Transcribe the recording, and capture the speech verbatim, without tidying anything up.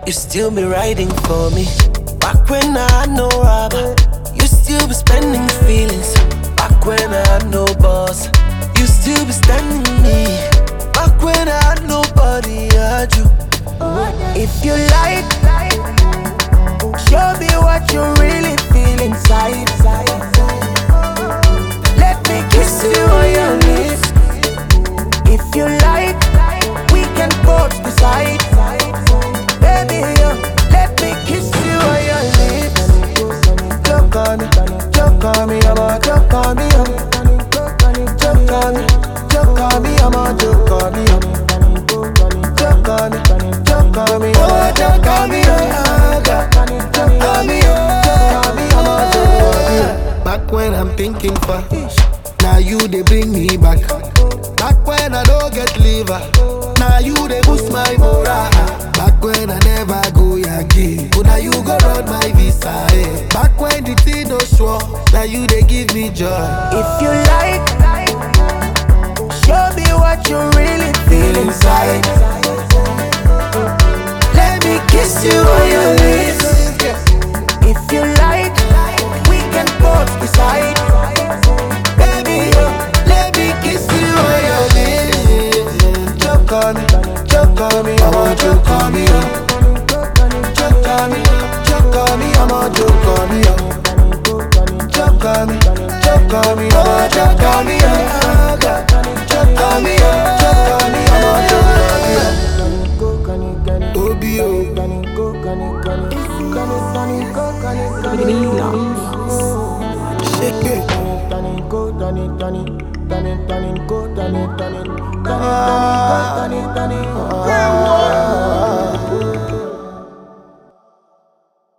you still be riding for me. Back when I had no rubber, you still be spending feelings. Back when I had no boss, you still be standing me. Back when I had nobody, I had you. If you like, show me what you really feel inside. Let me kiss you on your lips. If you like, we can both decide. Baby, yo, let me kiss you on your lips. Choke on me, choke on me, I'm a choke on me, choke on me, choke on me, I'm a choke on me, choke on me, choke on me, oh, choke on me, oh, choke on me, choke on me, I'm a choke on me. Back when I'm thinking for, now you they bring me back. Back when I don't get liver, now you they boost my morale. Back when I never go Yankee, but now you go run my visa. Eh. Back when the thing no sure, now you they give me joy. If you like, show me what you really feel inside. Let me kiss you on your lips. If you like, we can both decide. Baby, yo, let me kiss you on your lips. Choke on me, choke on me, I'm a choke on me. Choke on me, choke on me, I'm a choke on me. Choke on me, choke on me, I'm a choke on me. Choke on me, choke on me, I'm a choke on me. Obio, shake it. Ah.